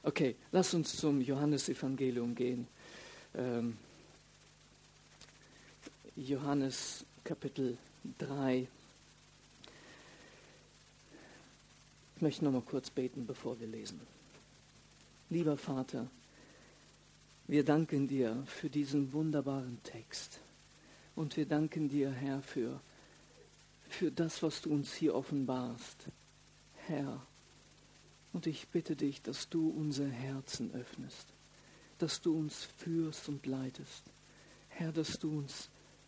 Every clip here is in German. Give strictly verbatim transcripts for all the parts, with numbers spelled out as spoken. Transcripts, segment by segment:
Okay, lass uns zum Johannesevangelium gehen. Ähm, Johannes Kapitel drei. Ich möchte noch mal kurz beten, bevor wir lesen. Lieber Vater, wir danken dir für diesen wunderbaren Text. Und wir danken dir, Herr, für, für das, was du uns hier offenbarst. Herr, und ich bitte dich, dass du unsere Herzen öffnest, dass du uns führst und leitest. Herr, dass du uns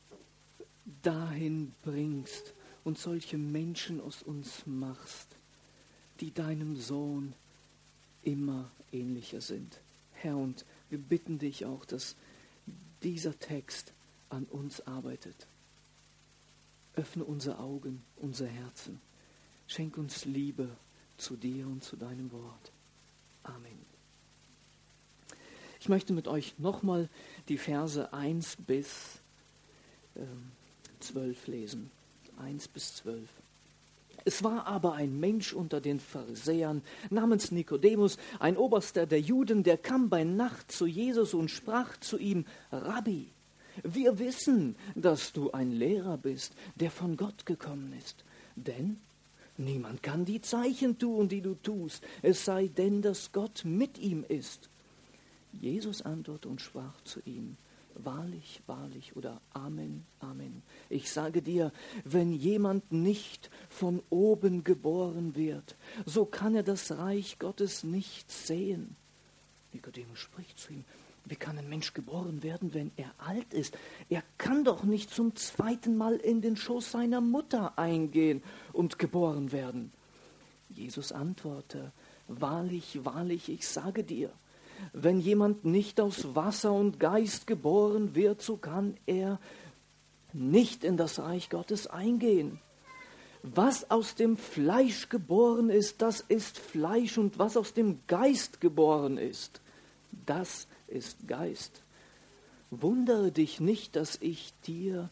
dahin bringst und solche Menschen aus uns machst, die deinem Sohn immer ähnlicher sind. Herr, und wir bitten dich auch, dass dieser Text an uns arbeitet. Öffne unsere Augen, unsere Herzen. Schenk uns Liebe zu dir und zu deinem Wort. Amen. Ich möchte mit euch nochmal die Verse eins bis zwölf lesen. eins bis zwölf. Es war aber ein Mensch unter den Pharisäern namens Nikodemus, ein Oberster der Juden, der kam bei Nacht zu Jesus und sprach zu ihm: Rabbi, wir wissen, dass du ein Lehrer bist, der von Gott gekommen ist. Denn niemand kann die Zeichen tun, die du tust, es sei denn, dass Gott mit ihm ist. Jesus antwortete und sprach zu ihm: Wahrlich, wahrlich oder Amen, Amen. Ich sage dir, wenn jemand nicht von oben geboren wird, so kann er das Reich Gottes nicht sehen. Nikodemus spricht zu ihm: Wie kann ein Mensch geboren werden, wenn er alt ist? Er kann doch nicht zum zweiten Mal in den Schoß seiner Mutter eingehen und geboren werden. Jesus antwortete: Wahrlich, wahrlich, ich sage dir, wenn jemand nicht aus Wasser und Geist geboren wird, so kann er nicht in das Reich Gottes eingehen. Was aus dem Fleisch geboren ist, das ist Fleisch, und was aus dem Geist geboren ist, das ist Geist. Wundere dich nicht, dass ich dir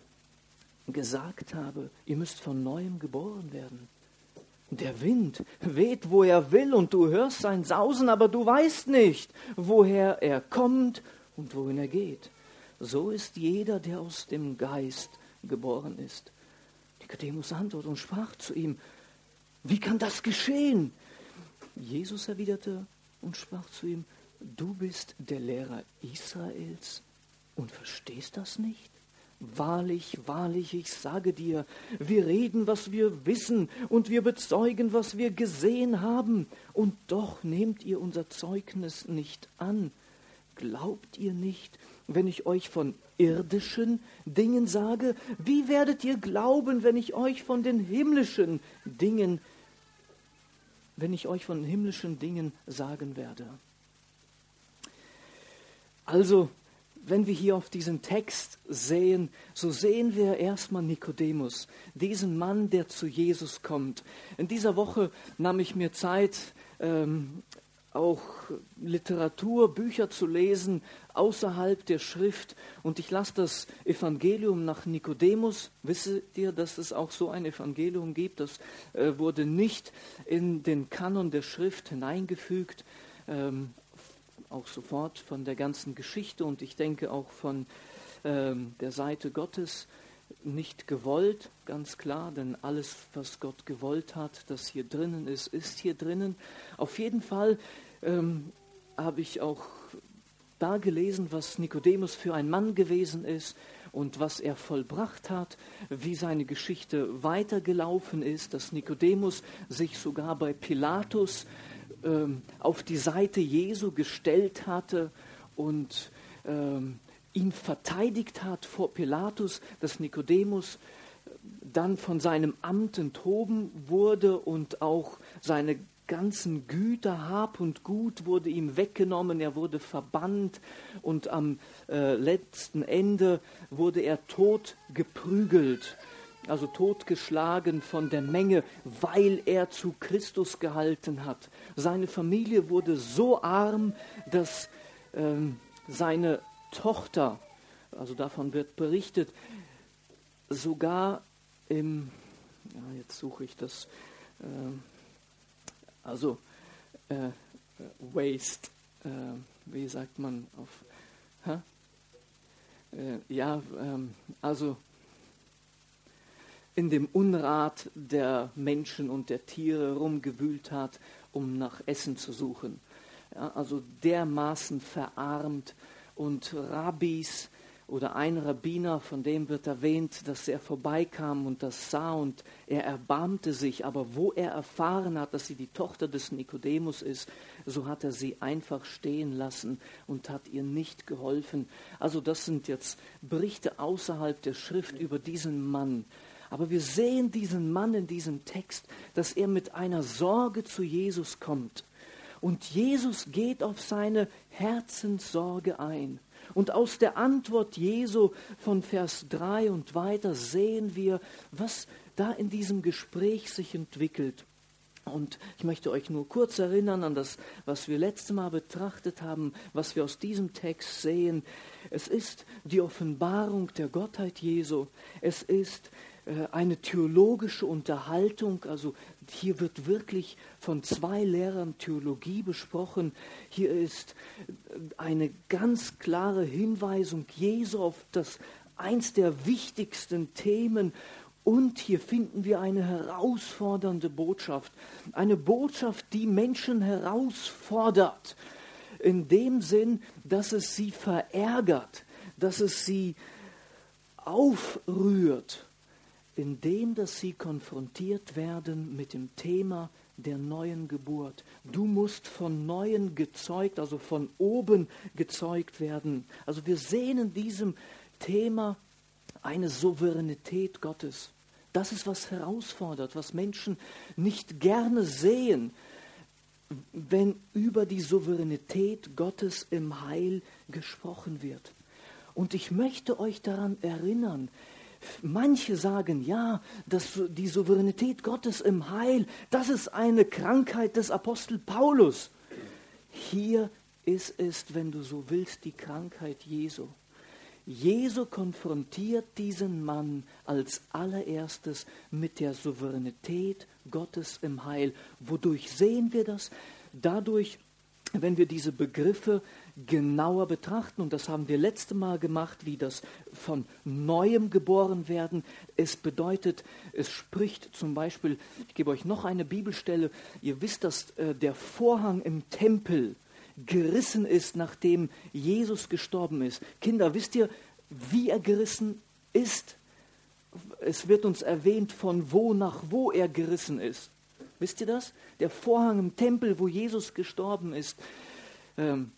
gesagt habe, ihr müsst von Neuem geboren werden. Der Wind weht, wo er will, und du hörst sein Sausen, aber du weißt nicht, woher er kommt und wohin er geht. So ist jeder, der aus dem Geist geboren ist. Nikodemus antwortete und sprach zu ihm: Wie kann das geschehen? Jesus erwiderte und sprach zu ihm: Du bist der Lehrer Israels und verstehst das nicht? Wahrlich, wahrlich, ich sage dir, wir reden, was wir wissen, und wir bezeugen, was wir gesehen haben, und doch nehmt ihr unser Zeugnis nicht an. Glaubt ihr nicht, wenn ich euch von irdischen Dingen sage? Wie werdet ihr glauben, wenn ich euch von den himmlischen Dingen, wenn ich euch von himmlischen Dingen sagen werde? Also, wenn wir hier auf diesen Text sehen, so sehen wir erstmal Nikodemus, diesen Mann, der zu Jesus kommt. In dieser Woche nahm ich mir Zeit, ähm, auch Literatur, Bücher zu lesen, außerhalb der Schrift. Und ich las das Evangelium nach Nikodemus. Wisst ihr, dass es auch so ein Evangelium gibt? Das äh, wurde nicht in den Kanon der Schrift hineingefügt. Ähm, auch sofort von der ganzen Geschichte und ich denke auch von ähm, der Seite Gottes nicht gewollt, ganz klar, denn alles, was Gott gewollt hat, das hier drinnen ist, ist hier drinnen. Auf jeden Fall ähm, habe ich auch da gelesen, was Nikodemus für ein Mann gewesen ist und was er vollbracht hat, wie seine Geschichte weitergelaufen ist, dass Nikodemus sich sogar bei Pilatus ähm, auf die Seite Jesu gestellt hatte und ähm, ihn verteidigt hat vor Pilatus, dass Nikodemus dann von seinem Amt enthoben wurde und auch seine ganzen Güter, Hab und Gut wurde ihm weggenommen, er wurde verbannt und am äh, letzten Ende wurde er tot geprügelt, also totgeschlagen von der Menge, weil er zu Christus gehalten hat. Seine Familie wurde so arm, dass ähm, seine Tochter, also davon wird berichtet, sogar im, ja, jetzt suche ich das, äh, also äh, Waste, äh, wie sagt man auf, hä? Äh, ja, ähm, also in dem Unrat der Menschen und der Tiere rumgewühlt hat, um nach Essen zu suchen. Ja, also dermaßen verarmt, und Rabbis oder ein Rabbiner, von dem wird erwähnt, dass er vorbeikam und das sah und er erbarmte sich, aber wo er erfahren hat, dass sie die Tochter des Nikodemus ist, so hat er sie einfach stehen lassen und hat ihr nicht geholfen. Also das sind jetzt Berichte außerhalb der Schrift über diesen Mann. Aber wir sehen diesen Mann in diesem Text, dass er mit einer Sorge zu Jesus kommt. Und Jesus geht auf seine Herzenssorge ein. Und aus der Antwort Jesu von Vers drei und weiter sehen wir, was da in diesem Gespräch sich entwickelt. Und ich möchte euch nur kurz erinnern an das, was wir letztes Mal betrachtet haben, was wir aus diesem Text sehen. Es ist die Offenbarung der Gottheit Jesu. Es ist eine theologische Unterhaltung, also hier wird wirklich von zwei Lehrern Theologie besprochen. Hier ist eine ganz klare Hinweisung Jesu auf das eins der wichtigsten Themen. Und hier finden wir eine herausfordernde Botschaft. Eine Botschaft, die Menschen herausfordert. In dem Sinn, dass es sie verärgert, dass es sie aufrührt. Indem, dass sie konfrontiert werden mit dem Thema der neuen Geburt. Du musst von Neuem gezeugt, also von oben gezeugt werden. Also wir sehen in diesem Thema eine Souveränität Gottes. Das ist, was herausfordert, was Menschen nicht gerne sehen, wenn über die Souveränität Gottes im Heil gesprochen wird. Und ich möchte euch daran erinnern, manche sagen, ja, dass die Souveränität Gottes im Heil, das ist eine Krankheit des Apostel Paulus. Hier ist es, wenn du so willst, die Krankheit Jesu. Jesu konfrontiert diesen Mann als allererstes mit der Souveränität Gottes im Heil. Wodurch sehen wir das? Dadurch, wenn wir diese Begriffe genauer betrachten, und das haben wir letzte Mal gemacht, wie das von Neuem geboren werden. Es bedeutet, es spricht zum Beispiel, ich gebe euch noch eine Bibelstelle, ihr wisst, dass äh, der Vorhang im Tempel gerissen ist, nachdem Jesus gestorben ist. Kinder, wisst ihr, wie er gerissen ist? Es wird uns erwähnt, von wo nach wo er gerissen ist. Wisst ihr das? Der Vorhang im Tempel, wo Jesus gestorben ist, ähm,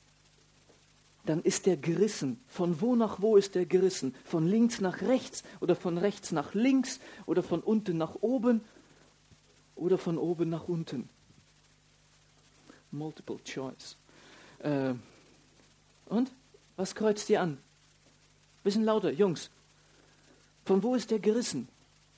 dann ist er gerissen. Von wo nach wo ist er gerissen? Von links nach rechts oder von rechts nach links oder von unten nach oben oder von oben nach unten? Multiple choice. Äh, und? Was kreuzt ihr an? Bisschen lauter, Jungs. Von wo ist er gerissen?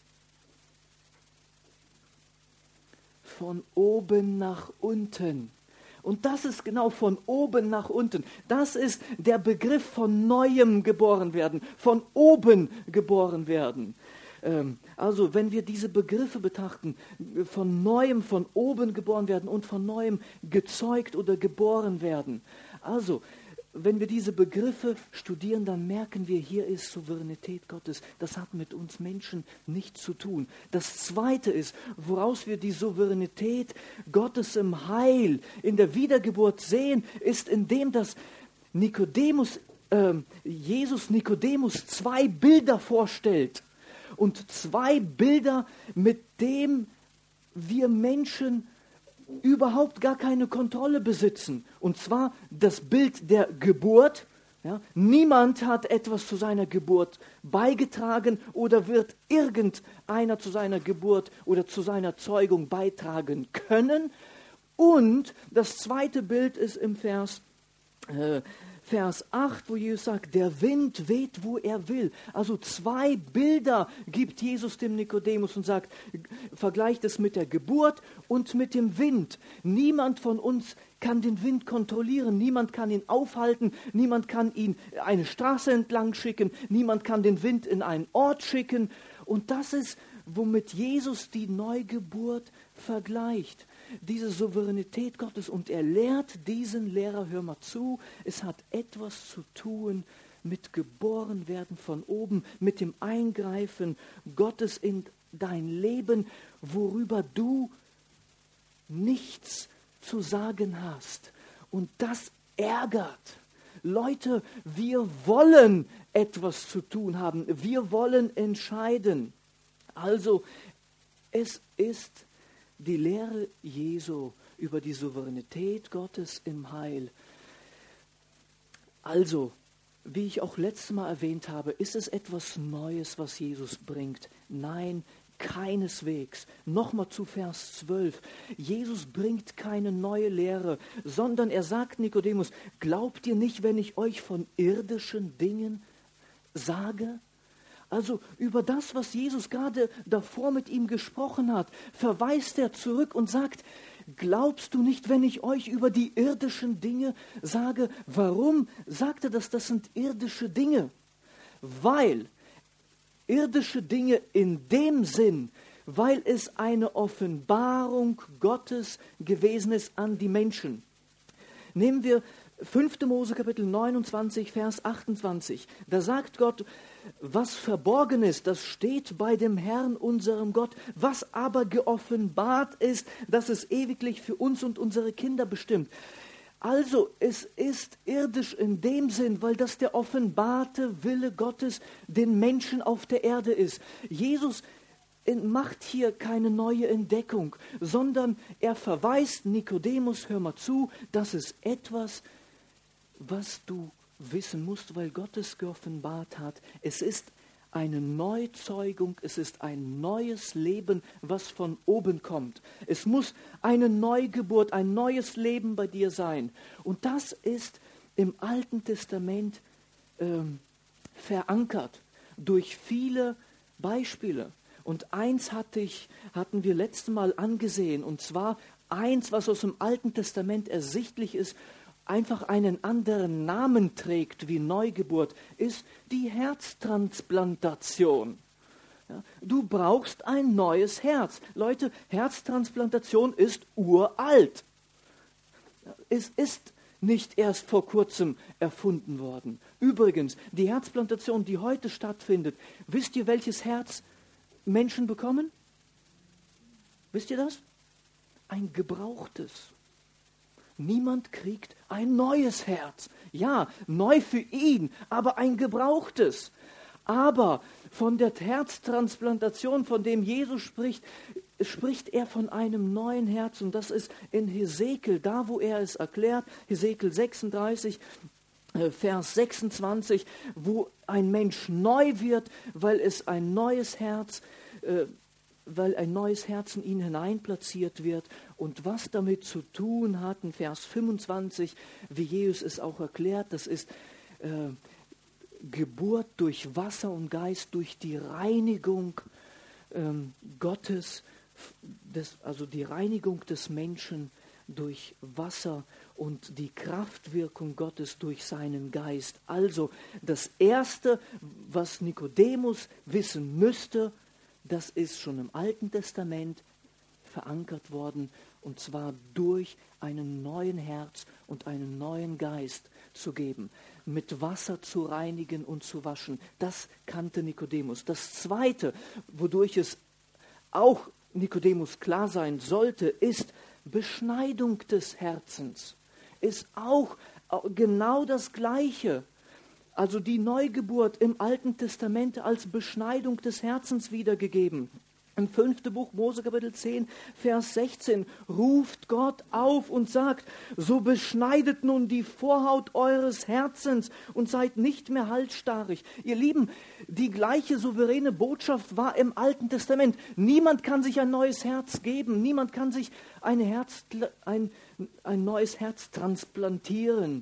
Von oben nach unten. Und das ist genau von oben nach unten. Das ist der Begriff von Neuem geboren werden, von oben geboren werden. Ähm, also wenn wir diese Begriffe betrachten, von Neuem, von oben geboren werden und von Neuem gezeugt oder geboren werden. Also wenn wir diese Begriffe studieren, dann merken wir, hier ist Souveränität Gottes. Das hat mit uns Menschen nichts zu tun. Das Zweite ist, woraus wir die Souveränität Gottes im Heil, in der Wiedergeburt sehen, ist indem das Nikodemus, äh, Jesus Nikodemus zwei Bilder vorstellt. Und zwei Bilder, mit denen wir Menschen überhaupt gar keine Kontrolle besitzen. Und zwar das Bild der Geburt. Ja, niemand hat etwas zu seiner Geburt beigetragen oder wird irgendeiner zu seiner Geburt oder zu seiner Zeugung beitragen können. Und das zweite Bild ist im Vers, äh, Vers acht, wo Jesus sagt, der Wind weht, wo er will. Also zwei Bilder gibt Jesus dem Nikodemus und sagt, vergleicht es mit der Geburt und mit dem Wind. Niemand von uns kann den Wind kontrollieren, niemand kann ihn aufhalten, niemand kann ihn eine Straße entlang schicken, niemand kann den Wind in einen Ort schicken. Und das ist, womit Jesus die Neugeburt vergleicht. diese Souveränität Gottes und er lehrt diesen Lehrer, hör mal zu, es hat etwas zu tun mit Geborenwerden von oben, mit dem Eingreifen Gottes in dein Leben, worüber du nichts zu sagen hast. Und das ärgert. Leute, wir wollen etwas zu tun haben. Wir wollen entscheiden. Also, es ist die Lehre Jesu über die Souveränität Gottes im Heil. Also, wie ich auch letztes Mal erwähnt habe, ist es etwas Neues, was Jesus bringt? Nein, keineswegs. Nochmal zu Vers zwölf. Jesus bringt keine neue Lehre, sondern er sagt Nikodemus, glaubt ihr nicht, wenn ich euch von irdischen Dingen sage? Also über das, was Jesus gerade davor mit ihm gesprochen hat, verweist er zurück und sagt, glaubst du nicht, wenn ich euch über die irdischen Dinge sage? Warum sagt er das? Das sind irdische Dinge. Weil irdische Dinge in dem Sinn, weil es eine Offenbarung Gottes gewesen ist an die Menschen. Nehmen wir fünfte Mose Kapitel neunundzwanzig, Vers achtundzwanzig. Da sagt Gott, was verborgen ist, das steht bei dem Herrn, unserem Gott. Was aber geoffenbart ist, das ist ewiglich für uns und unsere Kinder bestimmt. Also es ist irdisch in dem Sinn, weil das der offenbarte Wille Gottes den Menschen auf der Erde ist. Jesus macht hier keine neue Entdeckung, sondern er verweist Nikodemus, hör mal zu, das ist etwas, was du wissen musst, weil Gott es geoffenbart hat. Es ist eine Neuzeugung, es ist ein neues Leben, was von oben kommt. Es muss eine Neugeburt, ein neues Leben bei dir sein. Und das ist im Alten Testament ähm, verankert durch viele Beispiele. Und eins hatte ich, hatten wir letztes Mal angesehen, und zwar eins, was aus dem Alten Testament ersichtlich ist, einfach einen anderen Namen trägt wie Neugeburt, ist die Herztransplantation. Ja, du brauchst ein neues Herz. Leute, Herztransplantation ist uralt. Es ist nicht erst vor kurzem erfunden worden. Übrigens, die Herzplantation, die heute stattfindet, wisst ihr, welches Herz Menschen bekommen? Wisst ihr das? Ein gebrauchtes. Niemand kriegt ein neues Herz. Ja, neu für ihn, aber ein gebrauchtes. Aber von der Herztransplantation, von dem Jesus spricht, spricht er von einem neuen Herz. Und das ist in Hesekiel, da wo er es erklärt, Hesekiel sechsunddreißig, Vers sechsundzwanzig, wo ein Mensch neu wird, weil es ein neues Herz äh, weil ein neues Herz in ihn hineinplatziert wird und was damit zu tun hat, in Vers fünfundzwanzig, wie Jesus es auch erklärt, das ist äh, Geburt durch Wasser und Geist, durch die Reinigung ähm, Gottes, des, also die Reinigung des Menschen durch Wasser und die Kraftwirkung Gottes durch seinen Geist. Also das Erste, was Nikodemus wissen müsste, das ist schon im Alten Testament verankert worden, und zwar durch einen neuen Herz und einen neuen Geist zu geben, mit Wasser zu reinigen und zu waschen. Das kannte Nikodemus. Das Zweite, wodurch es auch Nikodemus klar sein sollte, ist Beschneidung des Herzens. Ist auch genau das Gleiche. Also die Neugeburt im Alten Testament als Beschneidung des Herzens wiedergegeben. Im fünften Buch Mose Kapitel zehn, Vers sechzehn ruft Gott auf und sagt, so beschneidet nun die Vorhaut eures Herzens und seid nicht mehr halsstarrig. Ihr Lieben, die gleiche souveräne Botschaft war im Alten Testament. Niemand kann sich ein neues Herz geben, niemand kann sich ein, Herz, ein, ein neues Herz transplantieren.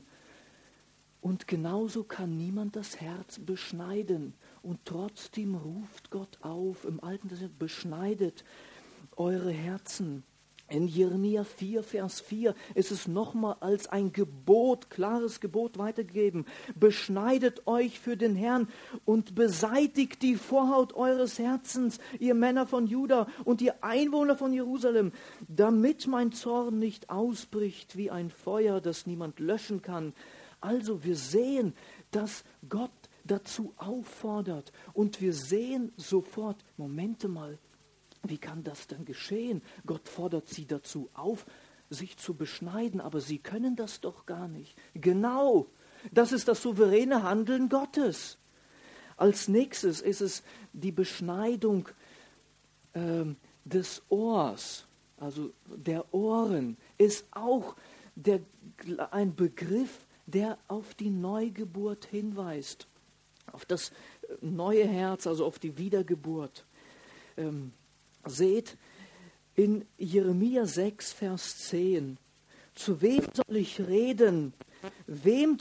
Und genauso kann niemand das Herz beschneiden. Und trotzdem ruft Gott auf, im Alten Testament, beschneidet eure Herzen. In Jeremia vier, Vers vier ist es nochmal als ein Gebot, klares Gebot weitergegeben. Beschneidet euch für den Herrn und beseitigt die Vorhaut eures Herzens, ihr Männer von Juda und ihr Einwohner von Jerusalem, damit mein Zorn nicht ausbricht wie ein Feuer, das niemand löschen kann. Also wir sehen, dass Gott dazu auffordert und wir sehen sofort, Momente mal, wie kann das denn geschehen? Gott fordert sie dazu auf, sich zu beschneiden, aber sie können das doch gar nicht. Genau, das ist das souveräne Handeln Gottes. Als nächstes ist es die Beschneidung äh, des Ohrs, also der Ohren, ist auch der, ein Begriff, der auf die Neugeburt hinweist, auf das neue Herz, also auf die Wiedergeburt. Ähm, Seht in Jeremia sechs, Vers zehn, zu wem soll ich reden? Wem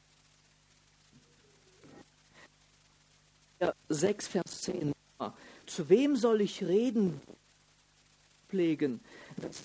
ja, sechs, Vers zehn, zu wem soll ich reden, pflegen? Das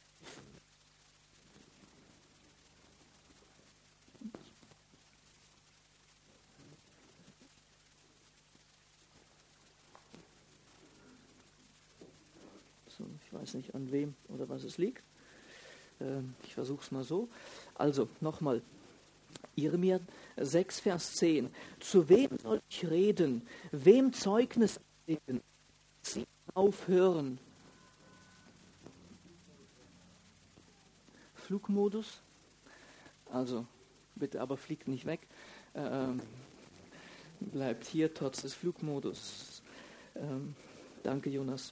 Ich weiß nicht, an wem oder was es liegt. Ich versuche es mal so. Also, nochmal. Jeremia sechs, Vers zehn. Zu wem soll ich reden? Wem Zeugnis ablegen? Sie aufhören. Flugmodus. Also, bitte aber fliegt nicht weg. Ähm, bleibt hier trotz des Flugmodus. Ähm, danke, Jonas.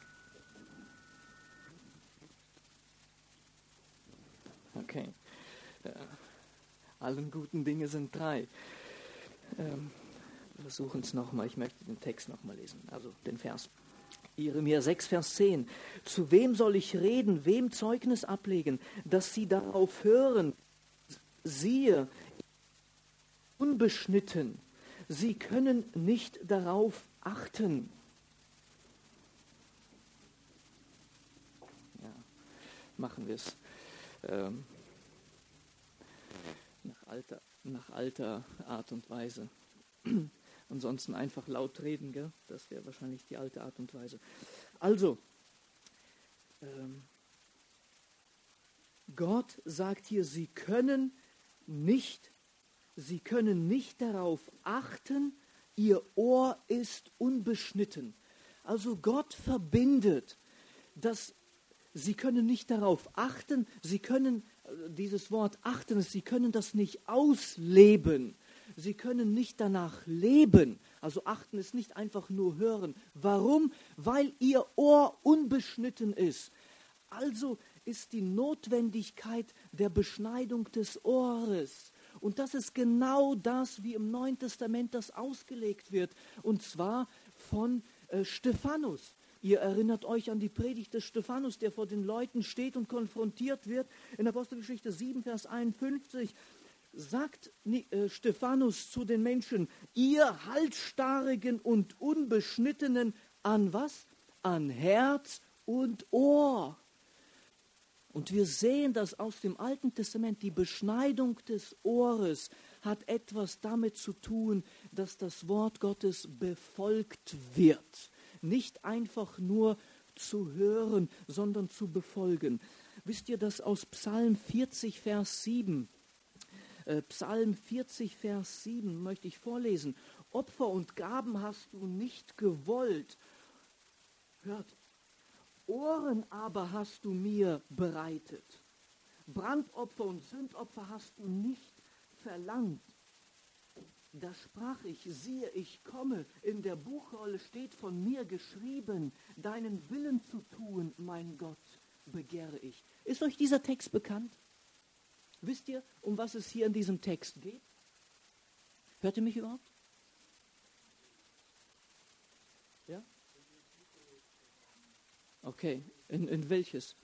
Okay. Äh, allen guten Dinge sind drei. Ähm, wir versuchen es nochmal. Ich möchte den Text nochmal lesen, also den Vers. Jeremia sechs, Vers zehn. Zu wem soll ich reden, wem Zeugnis ablegen, dass sie darauf hören? Siehe, unbeschnitten. Sie können nicht darauf achten. Ja, machen wir es. Ähm, nach, alter, nach alter Art und Weise. Ansonsten einfach laut reden, gell? Das wäre wahrscheinlich die alte Art und Weise. Also, ähm, Gott sagt hier, sie können nicht, sie können nicht darauf achten, ihr Ohr ist unbeschnitten. Also Gott verbindet, dass sie können nicht darauf achten, sie können, dieses Wort achten, sie können das nicht ausleben. Sie können nicht danach leben. Also achten ist nicht einfach nur hören. Warum? Weil ihr Ohr unbeschnitten ist. Also ist die Notwendigkeit der Beschneidung des Ohres. Und das ist genau das, wie im Neuen Testament das ausgelegt wird. Und zwar von äh, Stephanus. Ihr erinnert euch an die Predigt des Stephanus, der vor den Leuten steht und konfrontiert wird. In Apostelgeschichte sieben, Vers einundfünfzig sagt äh, Stephanus zu den Menschen, ihr Halsstarrigen und Unbeschnittenen, an was? An Herz und Ohr. Und wir sehen, dass aus dem Alten Testament die Beschneidung des Ohres hat etwas damit zu tun, dass das Wort Gottes befolgt wird. Nicht einfach nur zu hören, sondern zu befolgen. Wisst ihr, dass aus Psalm vierzig, Vers sieben, äh, Psalm vierzig, Vers sieben möchte ich vorlesen. Opfer und Gaben hast du nicht gewollt. Hört, Ohren aber hast du mir bereitet. Brandopfer und Sündopfer hast du nicht verlangt. Da sprach ich, siehe, ich komme, in der Buchrolle steht von mir geschrieben, deinen Willen zu tun, mein Gott, begehre ich. Ist euch dieser Text bekannt? Wisst ihr, um was es hier in diesem Text geht? Hört ihr mich überhaupt? Ja? Okay, in, in welches?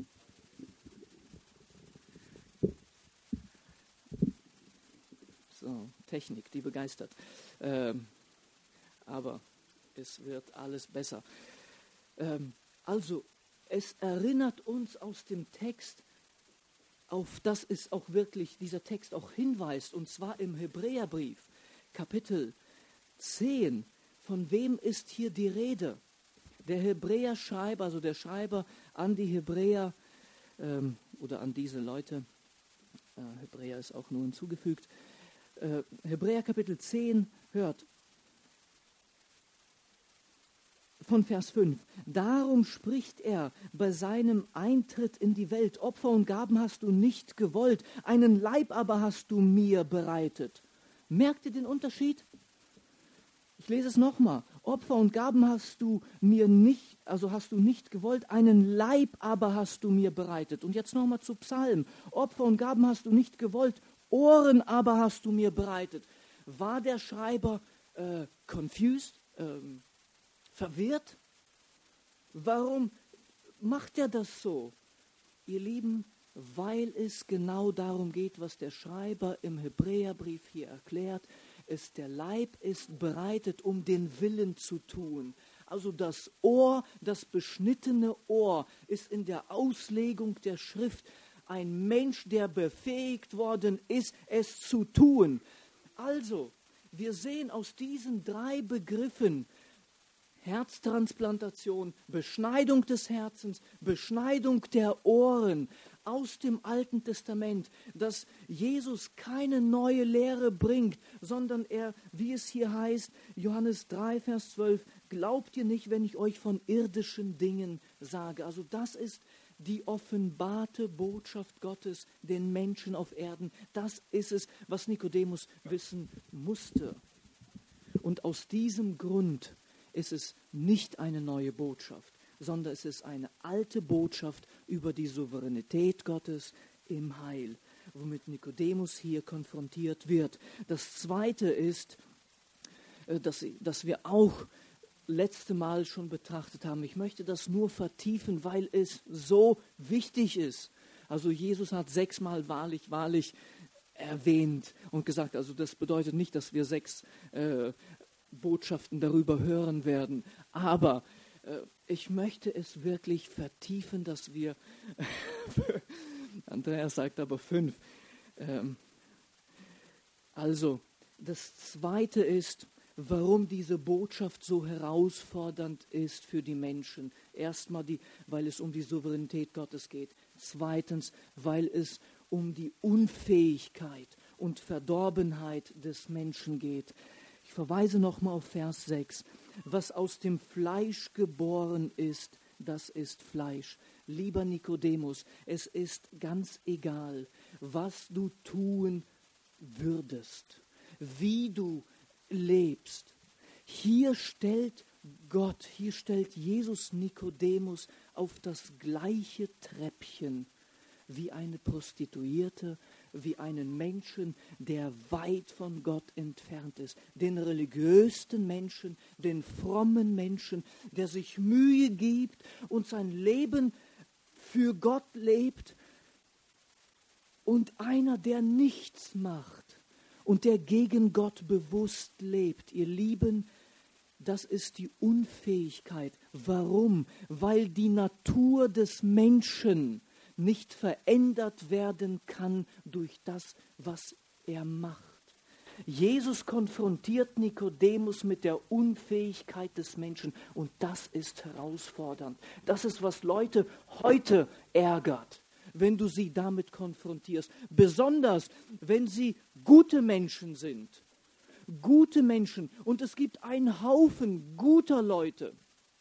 So, Technik, die begeistert. Ähm, aber es wird alles besser. Ähm, also, Es erinnert uns aus dem Text, auf das ist auch wirklich dieser Text auch hinweist, und zwar im Hebräerbrief, Kapitel zehn. Von wem ist hier die Rede? Der Hebräerschreiber, also der Schreiber an die Hebräer ähm, oder an diese Leute, äh, Hebräer ist auch nur hinzugefügt, äh, Hebräer Kapitel zehn, hört, von Vers fünf. Darum spricht er bei seinem Eintritt in die Welt: Opfer und Gaben hast du nicht gewollt, einen Leib aber hast du mir bereitet. Merkt ihr den Unterschied? Ich lese es nochmal. Opfer und Gaben hast du mir nicht, also hast du nicht gewollt, einen Leib aber hast du mir bereitet. Und jetzt nochmal zu Psalm. Opfer und Gaben hast du nicht gewollt, Ohren aber hast du mir bereitet. War der Schreiber äh, confused? Ähm, Verwirrt? Warum macht er das so? Ihr Lieben, weil es genau darum geht, was der Schreiber im Hebräerbrief hier erklärt, ist, der Leib ist bereitet, um den Willen zu tun. Also das Ohr, das beschnittene Ohr, ist in der Auslegung der Schrift ein Mensch, der befähigt worden ist, es zu tun. Also, wir sehen aus diesen drei Begriffen, Herztransplantation, Beschneidung des Herzens, Beschneidung der Ohren aus dem Alten Testament, dass Jesus keine neue Lehre bringt, sondern er, wie es hier heißt, Johannes drei, Vers zwölf, glaubt ihr nicht, wenn ich euch von irdischen Dingen sage. Also das ist die offenbarte Botschaft Gottes den Menschen auf Erden. Das ist es, was Nikodemus wissen musste. Und aus diesem Grund ist es nicht eine neue Botschaft, sondern es ist eine alte Botschaft über die Souveränität Gottes im Heil, womit Nikodemus hier konfrontiert wird. Das Zweite ist, dass, dass wir auch letzte Mal schon betrachtet haben. Ich möchte das nur vertiefen, weil es so wichtig ist. Also Jesus hat sechsmal wahrlich, wahrlich erwähnt und gesagt, also das bedeutet nicht, dass wir sechs äh, Botschaften darüber hören werden. Aber äh, ich möchte es wirklich vertiefen, dass wir, Andreas sagt aber fünf. Ähm, also, das Zweite ist, warum diese Botschaft so herausfordernd ist für die Menschen. Erstmal, die, weil es um die Souveränität Gottes geht. Zweitens, weil es um die Unfähigkeit und Verdorbenheit des Menschen geht. Ich verweise nochmal auf Vers sechs. Was aus dem Fleisch geboren ist, das ist Fleisch. Lieber Nikodemus, es ist ganz egal, was du tun würdest, wie du lebst. Hier stellt Gott, hier stellt Jesus Nikodemus auf das gleiche Treppchen wie eine Prostituierte, wie einen Menschen, der weit von Gott entfernt ist. Den religiösten Menschen, den frommen Menschen, der sich Mühe gibt und sein Leben für Gott lebt. Und einer, der nichts macht und der gegen Gott bewusst lebt. Ihr Lieben, das ist die Unfähigkeit. Warum? Weil die Natur des Menschen nicht verändert werden kann durch das, was er macht. Jesus konfrontiert Nikodemus mit der Unfähigkeit des Menschen und das ist herausfordernd. Das ist, was Leute heute ärgert, wenn du sie damit konfrontierst. Besonders, wenn sie gute Menschen sind. Gute Menschen. Und es gibt einen Haufen guter Leute.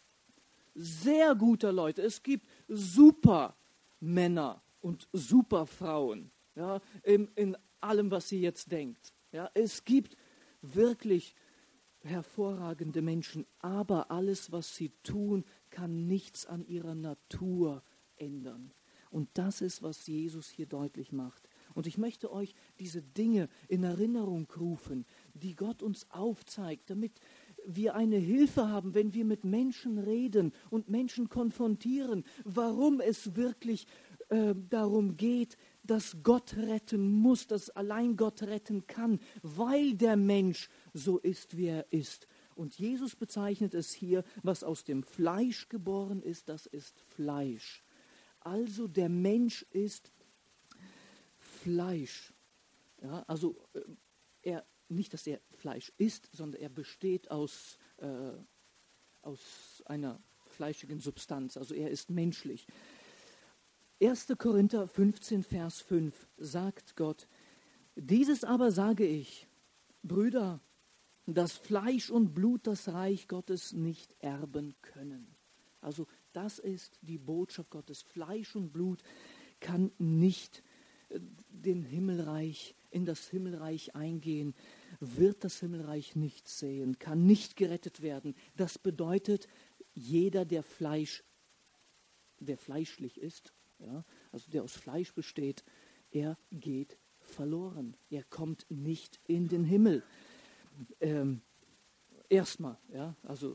Sehr guter Leute. Es gibt super Männer und Superfrauen, ja, in, in allem, was sie jetzt denkt. Ja, es gibt wirklich hervorragende Menschen, aber alles, was sie tun, kann nichts an ihrer Natur ändern. Und das ist, was Jesus hier deutlich macht. Und ich möchte euch diese Dinge in Erinnerung rufen, die Gott uns aufzeigt, damit wir eine Hilfe haben, wenn wir mit Menschen reden und Menschen konfrontieren, warum es wirklich äh, darum geht, dass Gott retten muss, dass allein Gott retten kann, weil der Mensch so ist, wie er ist Und Jesus bezeichnet es hier, was aus dem Fleisch geboren ist, das ist Fleisch. Also der Mensch ist Fleisch. Ja, also äh, er, nicht, dass er Fleisch ist, sondern er besteht aus, äh, aus einer fleischigen Substanz. Also er ist menschlich. erster Korinther fünfzehn, Vers fünf sagt Gott: Dieses aber sage ich, Brüder, dass Fleisch und Blut das Reich Gottes nicht erben können. Also das ist die Botschaft Gottes. Fleisch und Blut kann nicht den Himmelreich, in das Himmelreich eingehen, wird das Himmelreich nicht sehen, kann nicht gerettet werden. Das bedeutet, jeder, der Fleisch, der fleischlich ist, ja, also der aus Fleisch besteht, er geht verloren. Er kommt nicht in den Himmel. Ähm, erstmal, ja, also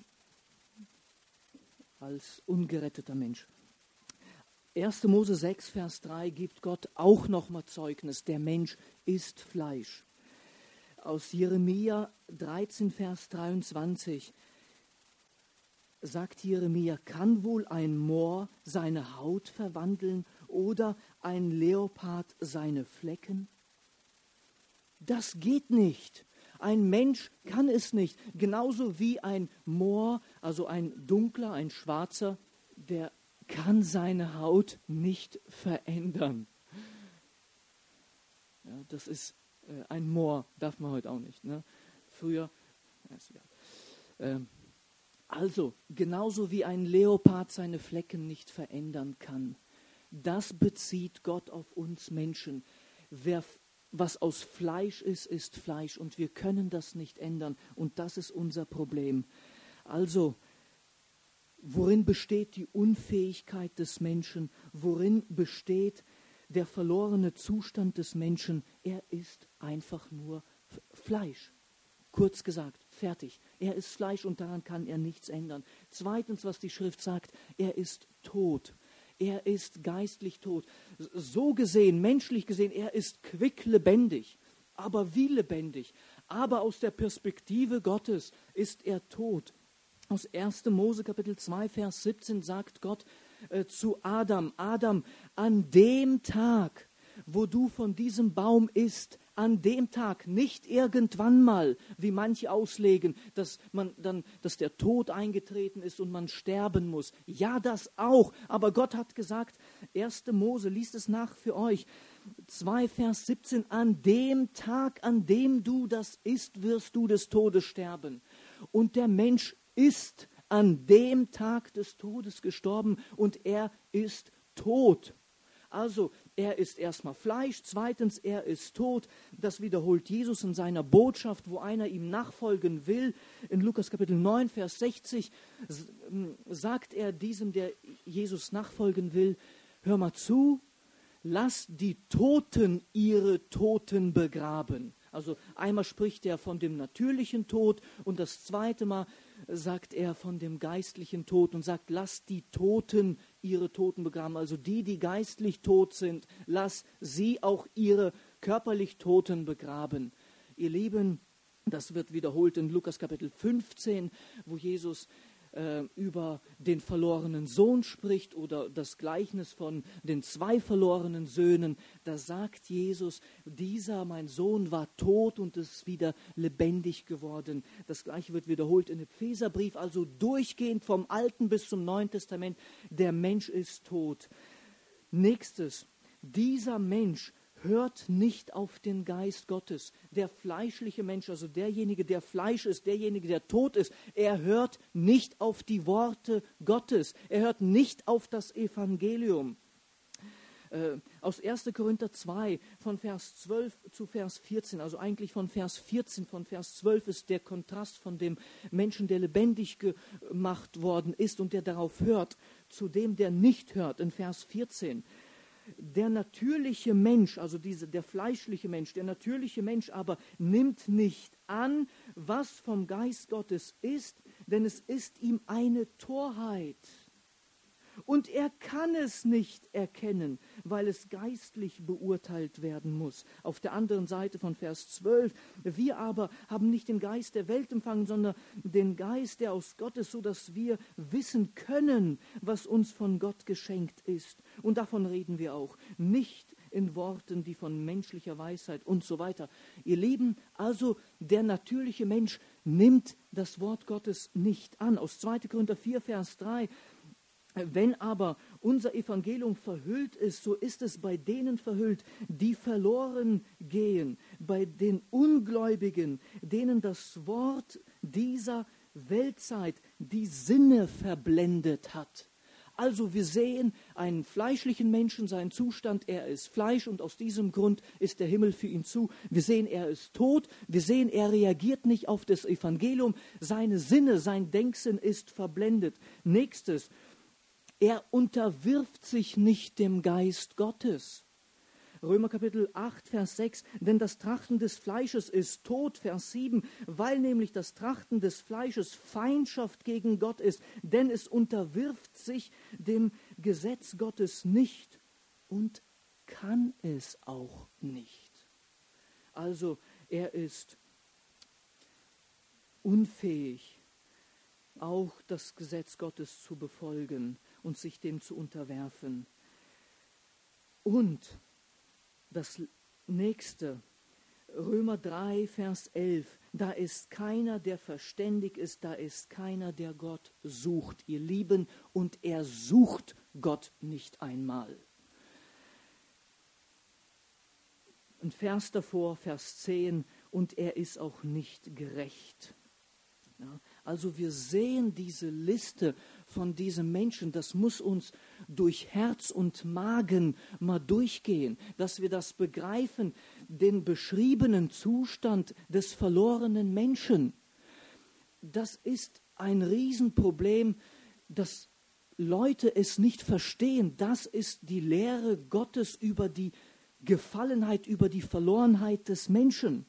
als ungeretteter Mensch. erster Mose sechs, Vers drei gibt Gott auch nochmal Zeugnis, der Mensch ist Fleisch. Aus Jeremia dreizehn, Vers dreiundzwanzig sagt Jeremia: Kann wohl ein Moor seine Haut verwandeln oder ein Leopard seine Flecken? Das geht nicht. Ein Mensch kann es nicht. Genauso wie ein Moor, also ein dunkler, ein schwarzer, der kann seine Haut nicht verändern. Ja, das ist äh, ein Moor, darf man heute auch nicht. Ne? Früher, ja, ist egal. Ähm, also, genauso wie ein Leopard seine Flecken nicht verändern kann, das bezieht Gott auf uns Menschen. Wer Was aus Fleisch ist, ist Fleisch und wir können das nicht ändern und das ist unser Problem. Also, worin besteht die Unfähigkeit des Menschen? Worin besteht der verlorene Zustand des Menschen? Er ist einfach nur Fleisch. Kurz gesagt, fertig. Er ist Fleisch und daran kann er nichts ändern. Zweitens, was die Schrift sagt, er ist tot. Er ist geistlich tot. So gesehen, menschlich gesehen, er ist quicklebendig. Aber wie lebendig? Aber aus der Perspektive Gottes ist er tot. Aus erster Mose Kapitel zwei, Vers siebzehn sagt Gott äh, zu Adam: Adam, an dem Tag, wo du von diesem Baum isst, an dem Tag, nicht irgendwann mal, wie manche auslegen, dass man dann, dass der Tod eingetreten ist und man sterben muss. Ja, das auch. Aber Gott hat gesagt, erster Mose, liest es nach für euch, zwei, Vers siebzehn, an dem Tag, an dem du das isst, wirst du des Todes sterben. Und der Mensch ist an dem Tag des Todes gestorben und er ist tot. Also, er ist erstmal Fleisch, zweitens, er ist tot. Das wiederholt Jesus in seiner Botschaft, wo einer ihm nachfolgen will. In Lukas Kapitel neun, Vers sechzig sagt er diesem, der Jesus nachfolgen will: Hör mal zu, lass die Toten ihre Toten begraben. Also einmal spricht er von dem natürlichen Tod und das zweite Mal sagt er von dem geistlichen Tod und sagt, lass die Toten ihre Toten begraben. Also die, die geistlich tot sind, lass sie auch ihre körperlich Toten begraben. Ihr Lieben, das wird wiederholt in Lukas Kapitel fünfzehn, wo Jesus äh, über den verlorenen Sohn spricht oder das Gleichnis von den zwei verlorenen Söhnen. Da sagt Jesus, dieser, mein Sohn, war tot und ist wieder lebendig geworden. Das Gleiche wird wiederholt in Epheserbrief, also durchgehend vom Alten bis zum Neuen Testament. Der Mensch ist tot. Nächstes, dieser Mensch hört nicht auf den Geist Gottes. Der fleischliche Mensch, also derjenige, der Fleisch ist, derjenige, der tot ist, er hört nicht auf die Worte Gottes. Er hört nicht auf das Evangelium. Äh, aus erster Korinther zwei, von Vers zwölf zu Vers vierzehn, also eigentlich von Vers vierzehn, von Vers zwölf ist der Kontrast von dem Menschen, der lebendig gemacht worden ist und der darauf hört, zu dem, der nicht hört, in Vers vierzehn. Der natürliche Mensch, also diese, der fleischliche Mensch, der natürliche Mensch aber nimmt nicht an, was vom Geist Gottes ist, denn es ist ihm eine Torheit. Und er kann es nicht erkennen, weil es geistlich beurteilt werden muss. Auf der anderen Seite von Vers zwölf, wir aber haben nicht den Geist der Welt empfangen, sondern den Geist, der aus Gott ist, sodass wir wissen können, was uns von Gott geschenkt ist. Und davon reden wir auch, nicht in Worten, die von menschlicher Weisheit und so weiter. Ihr Lieben, also der natürliche Mensch nimmt das Wort Gottes nicht an. Aus zweiter Korinther vier, Vers drei, wenn aber unser Evangelium verhüllt ist, so ist es bei denen verhüllt, die verloren gehen, bei den Ungläubigen, denen das Wort dieser Weltzeit die Sinne verblendet hat. Also wir sehen einen fleischlichen Menschen, seinen Zustand, er ist Fleisch und aus diesem Grund ist der Himmel für ihn zu. Wir sehen, er ist tot, wir sehen, er reagiert nicht auf das Evangelium, seine Sinne, sein Denksinn ist verblendet. Nächstes, er unterwirft sich nicht dem Geist Gottes. Römer Kapitel acht, Vers sechs, denn das Trachten des Fleisches ist Tod, Vers sieben, weil nämlich das Trachten des Fleisches Feindschaft gegen Gott ist, denn es unterwirft sich dem Gesetz Gottes nicht und kann es auch nicht. Also er ist unfähig, auch das Gesetz Gottes zu befolgen und sich dem zu unterwerfen. Und das nächste, Römer drei, Vers elf, da ist keiner, der verständig ist, da ist keiner, der Gott sucht, ihr Lieben, und er sucht Gott nicht einmal. Ein Vers davor, Vers zehn, und er ist auch nicht gerecht. Ja, also wir sehen diese Liste von diesen Menschen, das muss uns durch Herz und Magen mal durchgehen, dass wir das begreifen, den beschriebenen Zustand des verlorenen Menschen. Das ist ein Riesenproblem, dass Leute es nicht verstehen. Das ist die Lehre Gottes über die Gefallenheit, über die Verlorenheit des Menschen.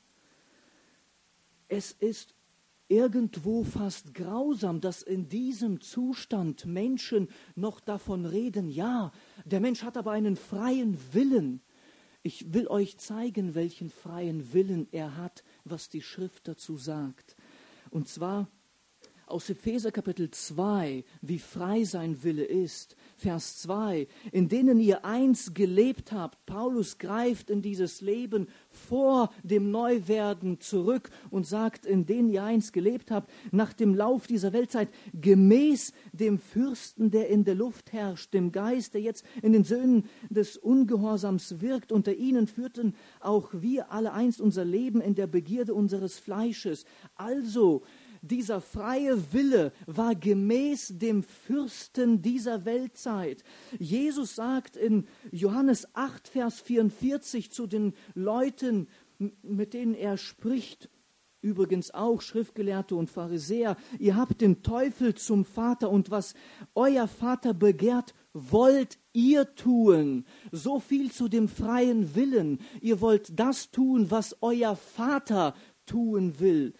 Es ist irgendwo fast grausam, dass in diesem Zustand Menschen noch davon reden, ja, der Mensch hat aber einen freien Willen. Ich will euch zeigen, welchen freien Willen er hat, was die Schrift dazu sagt. Und zwar aus Epheser Kapitel zwei, wie frei sein Wille ist. Vers zwei, in denen ihr einst gelebt habt. Paulus greift in dieses Leben vor dem Neuwerden zurück und sagt, in denen ihr einst gelebt habt, nach dem Lauf dieser Weltzeit, gemäß dem Fürsten, der in der Luft herrscht, dem Geist, der jetzt in den Söhnen des Ungehorsams wirkt. Unter ihnen führten auch wir alle einst unser Leben in der Begierde unseres Fleisches. Also, dieser freie Wille war gemäß dem Fürsten dieser Weltzeit. Jesus sagt in Johannes acht, Vers vierundvierzig zu den Leuten, mit denen er spricht, übrigens auch Schriftgelehrte und Pharisäer, ihr habt den Teufel zum Vater und was euer Vater begehrt, wollt ihr tun. So viel zu dem freien Willen. Ihr wollt das tun, was euer Vater tun will.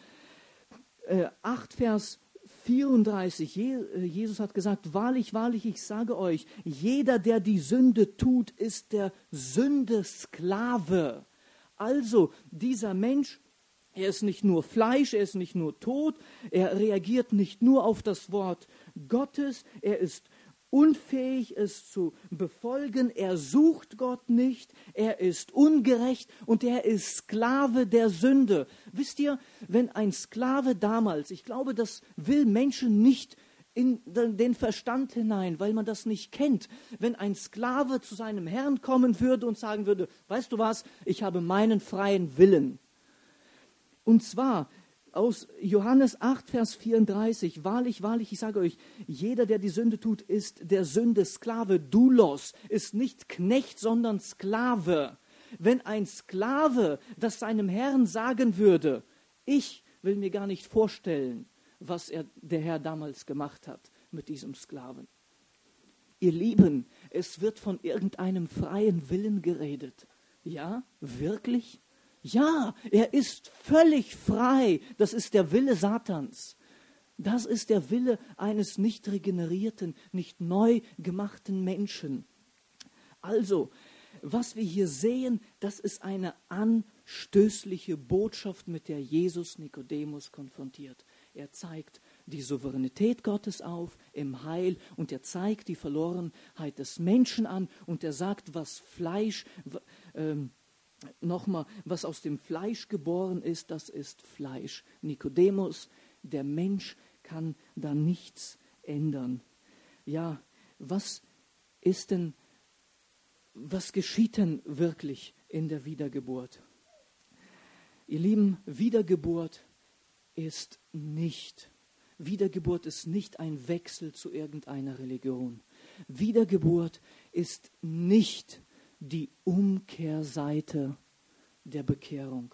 acht, Vers vierunddreißig, Jesus hat gesagt, wahrlich, wahrlich, ich sage euch, jeder, der die Sünde tut, ist der Sünde Sklave. Also, dieser Mensch, er ist nicht nur Fleisch, er ist nicht nur tot, er reagiert nicht nur auf das Wort Gottes, er ist unfähig, es zu befolgen, er sucht Gott nicht, er ist ungerecht und er ist Sklave der Sünde. Wisst ihr, wenn ein Sklave damals, ich glaube, das will Menschen nicht in den Verstand hinein, weil man das nicht kennt, wenn ein Sklave zu seinem Herrn kommen würde und sagen würde, weißt du was, ich habe meinen freien Willen. Und zwar aus Johannes acht, Vers vierunddreißig, wahrlich, wahrlich, ich sage euch, jeder, der die Sünde tut, ist der Sünde Sklave. Doulos ist nicht Knecht, sondern Sklave. Wenn ein Sklave das seinem Herrn sagen würde, ich will mir gar nicht vorstellen, was er, der Herr damals gemacht hat mit diesem Sklaven. Ihr Lieben, es wird von irgendeinem freien Willen geredet. Ja, wirklich? Ja, er ist völlig frei. Das ist der Wille Satans. Das ist der Wille eines nicht regenerierten, nicht neu gemachten Menschen. Also, was wir hier sehen, das ist eine anstößliche Botschaft, mit der Jesus Nikodemus konfrontiert. Er zeigt die Souveränität Gottes auf im Heil und er zeigt die Verlorenheit des Menschen an und er sagt, was Fleisch, ähm, nochmal, was aus dem Fleisch geboren ist, das ist Fleisch. Nikodemus, der Mensch kann da nichts ändern. Ja, was ist denn, was geschieht denn wirklich in der Wiedergeburt? Ihr Lieben, Wiedergeburt ist nicht, Wiedergeburt ist nicht ein Wechsel zu irgendeiner Religion. Wiedergeburt ist nicht die Umkehrseite der Bekehrung.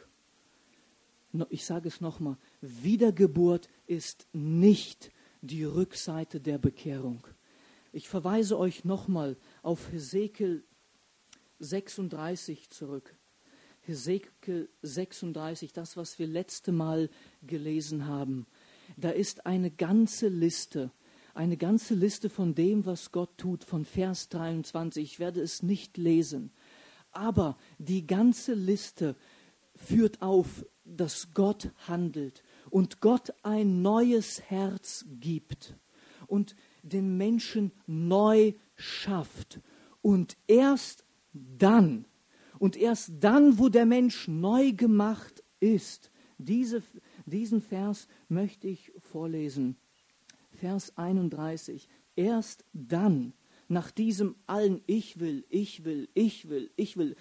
Ich sage es nochmal, Wiedergeburt ist nicht die Rückseite der Bekehrung. Ich verweise euch nochmal auf Hesekiel sechsunddreißig zurück. Hesekiel sechsunddreißig, das, was wir letzte Mal gelesen haben. Da ist eine ganze Liste, eine ganze Liste von dem, was Gott tut, von Vers dreiundzwanzig. Ich werde es nicht lesen, aber die ganze Liste führt auf, dass Gott handelt und Gott ein neues Herz gibt und den Menschen neu schafft. Und erst dann, und erst dann, wo der Mensch neu gemacht ist, diese, diesen Vers möchte ich vorlesen. Vers einunddreißig. Erst dann, nach diesem allen Ich will, ich will, ich will, ich will.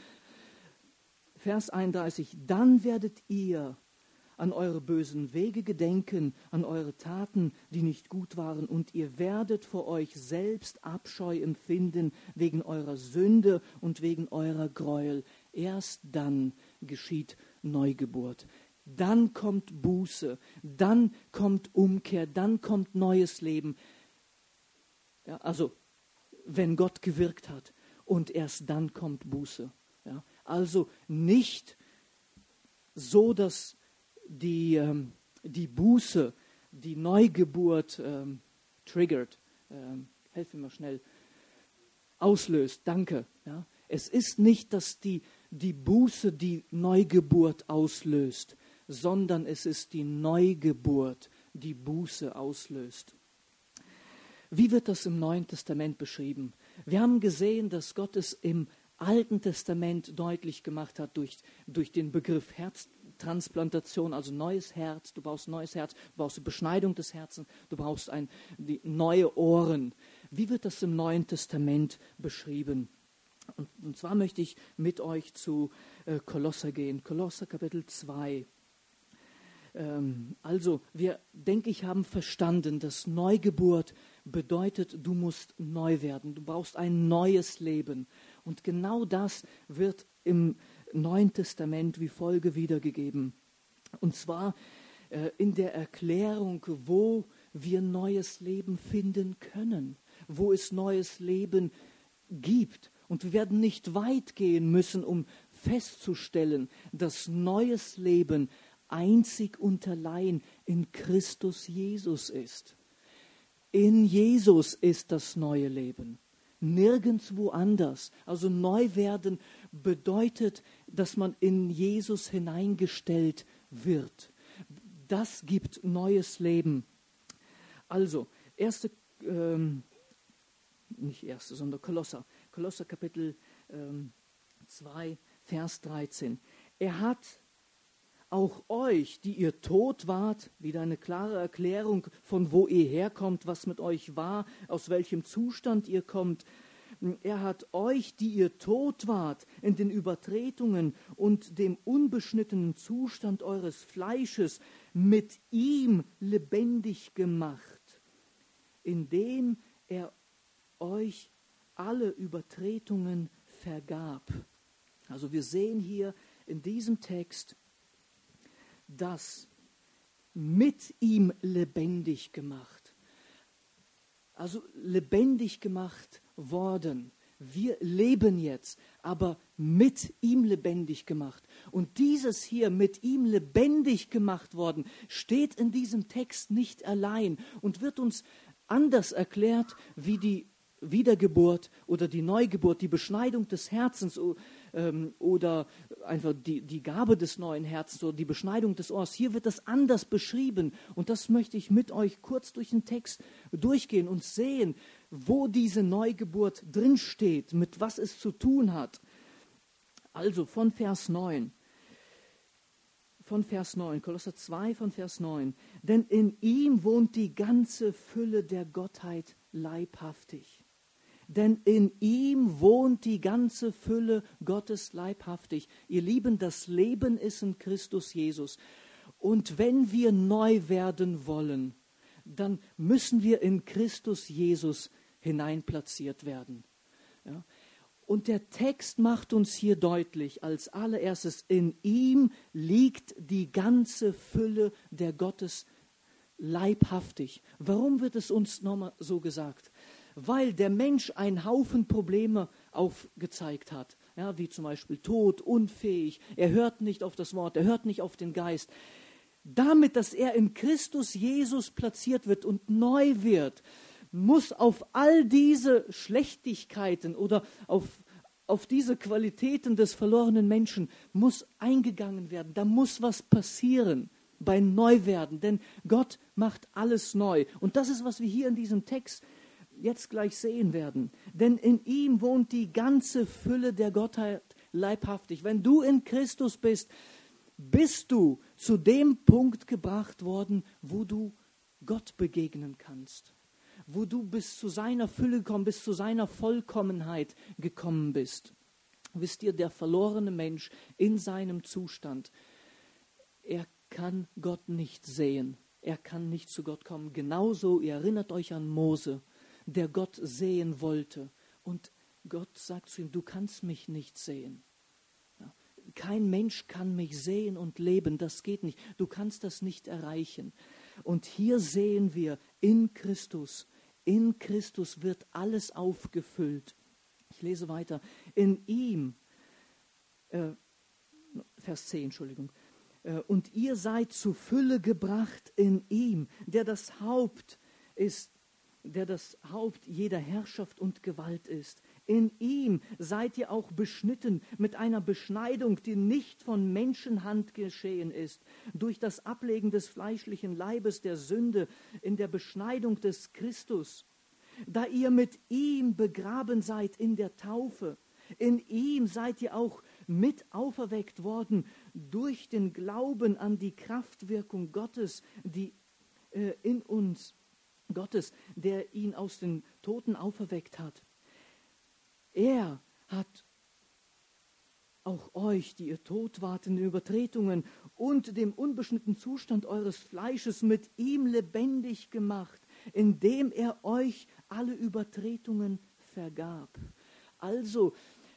Vers einunddreißig. Dann werdet ihr an eure bösen Wege gedenken, an eure Taten, die nicht gut waren, und ihr werdet vor euch selbst Abscheu empfinden wegen eurer Sünde und wegen eurer Gräuel. Erst dann geschieht Neugeburt. Dann kommt Buße, dann kommt Umkehr, dann kommt neues Leben. Ja, also, wenn Gott gewirkt hat und erst dann kommt Buße. Ja, also nicht so, dass die, ähm, die Buße, die Neugeburt ähm, triggert, ähm, helf mir mal schnell, auslöst, danke. Ja. Es ist nicht, dass die, die Buße die Neugeburt auslöst, sondern es ist die Neugeburt, die Buße auslöst. Wie wird das im Neuen Testament beschrieben? Wir haben gesehen, dass Gott es im Alten Testament deutlich gemacht hat durch, durch den Begriff Herztransplantation, also neues Herz. Du brauchst ein neues Herz, du brauchst eine Beschneidung des Herzens, du brauchst ein, die, neue Ohren. Wie wird das im Neuen Testament beschrieben? Und, und zwar möchte ich mit euch zu äh, Kolosser gehen, Kolosser Kapitel zwei. Ähm, also, wir, denke ich, haben verstanden, dass Neugeburt bedeutet, du musst neu werden, du brauchst ein neues Leben. Und genau das wird im Neuen Testament wie Folge wiedergegeben. Und zwar äh, in der Erklärung, wo wir neues Leben finden können, wo es neues Leben gibt. Und wir werden nicht weit gehen müssen, um festzustellen, dass neues Leben einzig und allein in Christus Jesus ist. In Jesus ist das neue Leben, nirgendwo anders. Also neu werden bedeutet, dass man in Jesus hineingestellt wird. Das gibt neues Leben. Also, erste, ähm, nicht erste, sondern Kolosser, Kolosser Kapitel ähm, zwei, Vers dreizehn. Er hat auch euch, die ihr tot wart, wieder eine klare Erklärung von wo ihr herkommt, was mit euch war, aus welchem Zustand ihr kommt. Er hat euch, die ihr tot wart, in den Übertretungen und dem unbeschnittenen Zustand eures Fleisches mit ihm lebendig gemacht, indem er euch alle Übertretungen vergab. Also wir sehen hier in diesem Text, dass mit ihm lebendig gemacht, also lebendig gemacht worden. Wir leben jetzt. aber mit ihm lebendig gemacht. Und dieses hier, mit ihm lebendig gemacht worden, steht in diesem Text nicht allein und wird uns anders erklärt wie die Wiedergeburt oder die Neugeburt, die Beschneidung des Herzens ähm, oder einfach die, die Gabe des neuen Herzens oder die Beschneidung des Ohrs. Hier wird das anders beschrieben und das möchte ich mit euch kurz durch den Text durchgehen und sehen, wo diese Neugeburt drinsteht, mit was es zu tun hat. Also von Vers neun. Von Vers neun, Kolosser zwei von Vers neun. Denn in ihm wohnt die ganze Fülle der Gottheit leibhaftig. Denn in ihm wohnt die ganze Fülle Gottes leibhaftig. Ihr Lieben, das Leben ist in Christus Jesus. Und wenn wir neu werden wollen, dann müssen wir in Christus Jesus hineinplatziert werden. Ja? Und der Text macht uns hier deutlich, als allererstes, in ihm liegt die ganze Fülle der Gottes leibhaftig. Warum wird es uns nochmal so gesagt? Weil der Mensch einen Haufen Probleme aufgezeigt hat, ja, wie zum Beispiel Tod, unfähig, er hört nicht auf das Wort, er hört nicht auf den Geist. Damit, dass er in Christus Jesus platziert wird und neu wird, muss auf all diese Schlechtigkeiten oder auf, auf diese Qualitäten des verlorenen Menschen muss eingegangen werden. Da muss was passieren bei Neuwerden, denn Gott macht alles neu. Und das ist, was wir hier in diesem Text jetzt gleich sehen werden. Denn in ihm wohnt die ganze Fülle der Gottheit leibhaftig. Wenn du in Christus bist, bist du zu dem Punkt gebracht worden, wo du Gott begegnen kannst. Wo du bis zu seiner Fülle gekommen bist, zu seiner Vollkommenheit gekommen bist. Wisst ihr, der verlorene Mensch in seinem Zustand, er kann Gott nicht sehen. Er kann nicht zu Gott kommen. Genauso, ihr erinnert euch an Mose, der Gott sehen wollte. Und Gott sagt zu ihm, du kannst mich nicht sehen. Ja, kein Mensch kann mich sehen und leben, das geht nicht. Du kannst das nicht erreichen. Und hier sehen wir in Christus, in Christus wird alles aufgefüllt. Ich lese weiter. In ihm, äh, Vers zehn, Entschuldigung. Äh, und ihr seid zu Fülle gebracht in ihm, der das Haupt ist, der das Haupt jeder Herrschaft und Gewalt ist. In ihm seid ihr auch beschnitten mit einer Beschneidung, die nicht von Menschenhand geschehen ist, durch das Ablegen des fleischlichen Leibes der Sünde in der Beschneidung des Christus, da ihr mit ihm begraben seid in der Taufe. In ihm seid ihr auch mit auferweckt worden durch den Glauben an die Kraftwirkung Gottes, die äh, in uns Gottes, der ihn aus den Toten auferweckt hat. Er hat auch euch, die ihr tot wart in den Übertretungen und dem unbeschnittenen Zustand eures Fleisches, mit ihm lebendig gemacht, indem er euch alle Übertretungen vergab. Also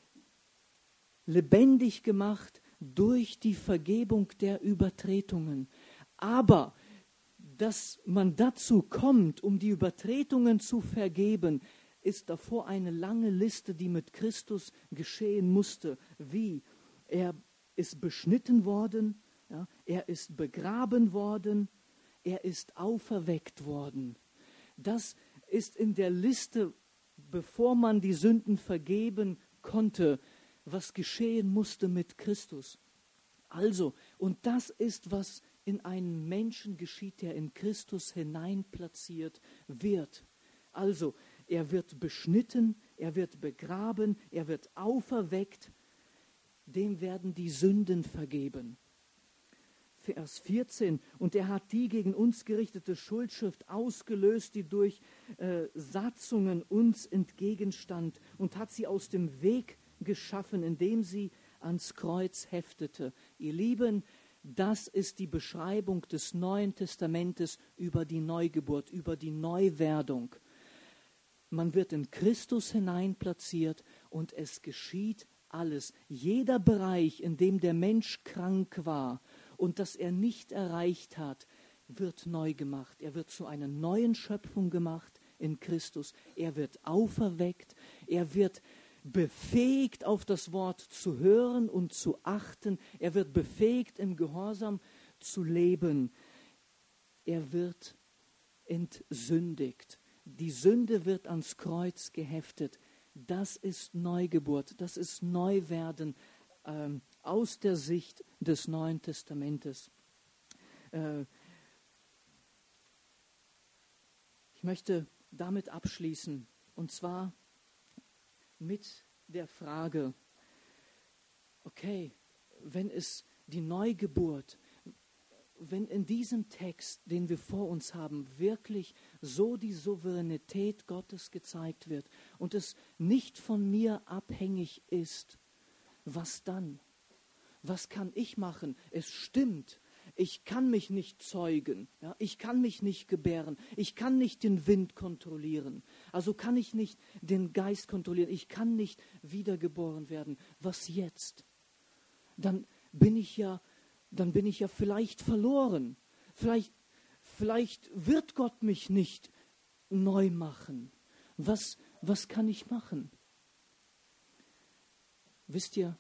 lebendig gemacht durch die Vergebung der Übertretungen. Aber dass man dazu kommt, um die Übertretungen zu vergeben, ist davor eine lange Liste, die mit Christus geschehen musste. Wie? Er ist beschnitten worden, ja, er ist begraben worden, er ist auferweckt worden. Das ist in der Liste, bevor man die Sünden vergeben konnte, was geschehen musste mit Christus. Also, und das ist, was in einen Menschen geschieht, der in Christus hineinplatziert wird. Also, er wird beschnitten, er wird begraben, er wird auferweckt, dem werden die Sünden vergeben. Vers vierzehn, und er hat die gegen uns gerichtete Schuldschrift ausgelöst, die durch äh, Satzungen uns entgegenstand, und hat sie aus dem Weg geschaffen, indem sie ans Kreuz heftete. Ihr Lieben, das ist die Beschreibung des Neuen Testamentes über die Neugeburt, über die Neuwerdung. Man wird in Christus hineinplatziert und es geschieht alles. Jeder Bereich, in dem der Mensch krank war und das er nicht erreicht hat, wird neu gemacht. Er wird zu einer neuen Schöpfung gemacht in Christus. Er wird auferweckt. Er wird befähigt, auf das Wort zu hören und zu achten. Er wird befähigt, im Gehorsam zu leben. Er wird entsündigt. Die Sünde wird ans Kreuz geheftet. Das ist Neugeburt, das ist Neuwerden ähm, aus der Sicht des Neuen Testamentes. Äh, ich möchte damit abschließen, und zwar mit der Frage, okay, wenn es die Neugeburt, wenn in diesem Text, den wir vor uns haben, wirklich so die Souveränität Gottes gezeigt wird und es nicht von mir abhängig ist, was dann? Was kann ich machen? Es stimmt, ich kann mich nicht zeugen, ja? Ich kann mich nicht gebären, ich kann nicht den Wind kontrollieren, also kann ich nicht den Geist kontrollieren, ich kann nicht wiedergeboren werden. Was jetzt? Dann bin ich ja dann bin ich ja vielleicht verloren. Vielleicht, vielleicht wird Gott mich nicht neu machen. Was, was kann ich machen? Wisst ihr,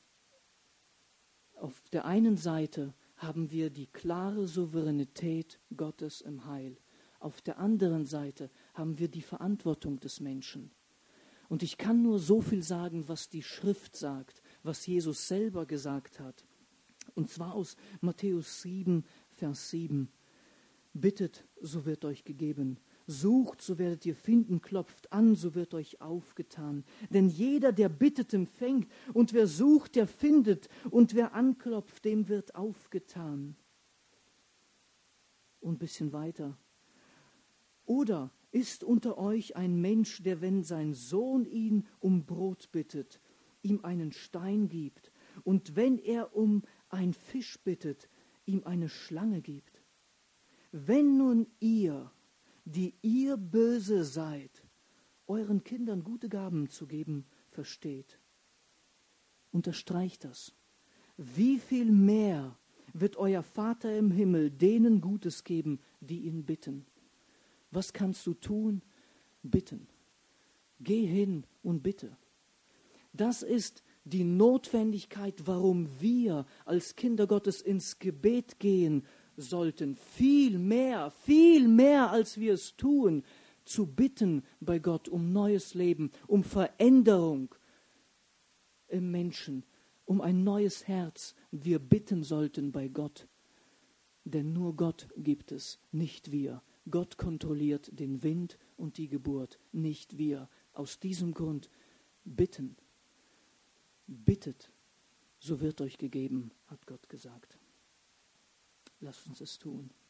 auf der einen Seite haben wir die klare Souveränität Gottes im Heil. Auf der anderen Seite haben wir die Verantwortung des Menschen. Und ich kann nur so viel sagen, was die Schrift sagt, was Jesus selber gesagt hat. Und zwar aus Matthäus sieben, Vers sieben. Bittet, so wird euch gegeben. Sucht, so werdet ihr finden. Klopft an, so wird euch aufgetan. Denn jeder, der bittet, empfängt. Und wer sucht, der findet. Und wer anklopft, dem wird aufgetan. Und ein bisschen weiter. Oder ist unter euch ein Mensch, der, wenn sein Sohn ihn um Brot bittet, ihm einen Stein gibt? Und wenn er um ein Fisch bittet, ihm eine Schlange gibt. Wenn nun ihr, die ihr böse seid, euren Kindern gute Gaben zu geben versteht, unterstreicht das. Wie viel mehr wird euer Vater im Himmel denen Gutes geben, die ihn bitten? Was kannst du tun? Bitten. Geh hin und bitte. Das ist die Notwendigkeit, warum wir als Kinder Gottes ins Gebet gehen sollten. Viel mehr, viel mehr, als wir es tun, zu bitten bei Gott um neues Leben, um Veränderung im Menschen, um ein neues Herz. Wir bitten sollten bei Gott. Denn nur Gott gibt es, nicht wir. Gott kontrolliert den Wind und die Geburt, nicht wir. Aus diesem Grund bitten. Bittet, so wird euch gegeben, hat Gott gesagt. Lasst uns es tun.